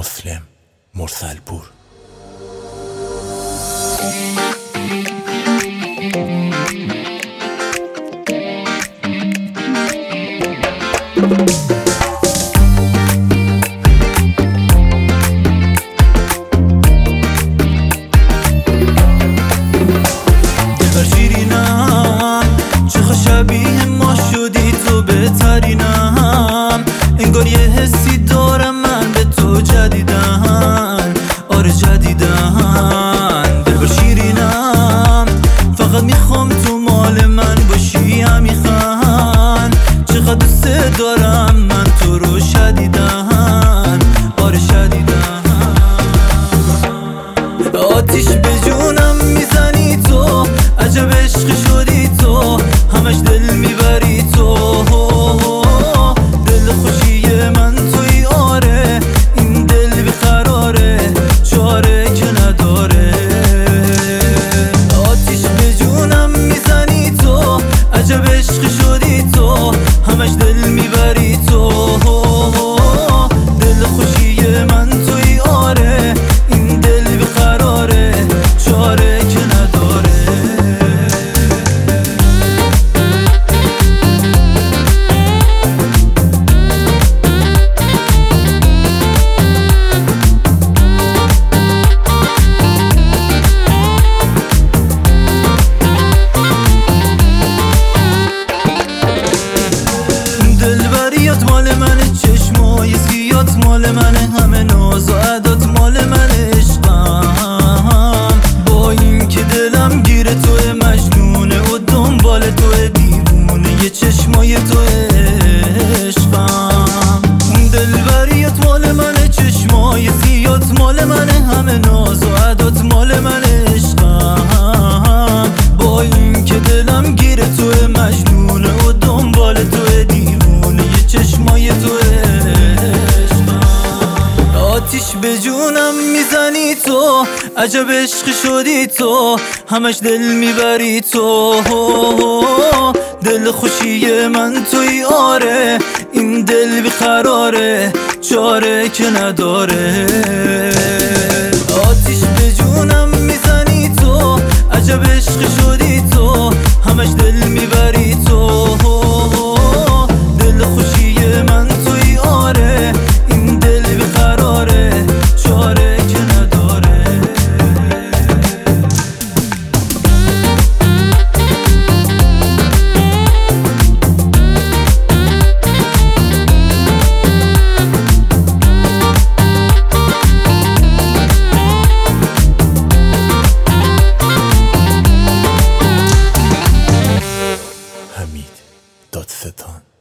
مسلم مرسلپور. دلبر شیرینم چه شبیه ما شدی تو بهترینم، انگار یه حسی دارم من به تو جدیدن، آره جدیدن. دلبر شیرینم فقط میخوام تو مال من باشی، همیخن چقدر دوست دارم من تو رو شدیدن، آره شدیدن. آتیش به جونم میزنی تو، عجب عشق شدی تو، همش دل میبری تو، دل خوشی من توی، آره این دل بیقراره، چاره که نداره. آتیش به جونم میزنی تو، عجب عشق شدی تو، همش دل میبری تو، دل خوشی من توی، آره این دل بیقراره، چاره که نداره. دلبریات مال منه، چشمای سیات مال منه، همه ناز و عدات مال منه، عشقم با این که دلم گیره توه، مجنونه و دنبال توه، دیوونه یه چشمای توه، عشقم. دلبریات مال منه، چشمای سیات مال منه، همه ناز و عدات مال منه، عشقم با این که دلم گیره توه، مجنونه و دنبال توه، دیوونه یه چشمای توه، عشقم. آتیش به جونم میزنی تو، عجب عشق شدی تو، همش دل میبری تو، دل خوشی من توی، آره این دل بیقراره، چاره که نداره. آتیش به جونم میزنی تو، عجب عشق شدی تو، همش دل میبری تو، دل خوشی من توی، آره این دل بیقراره، چاره که نداره. حمید دادستان.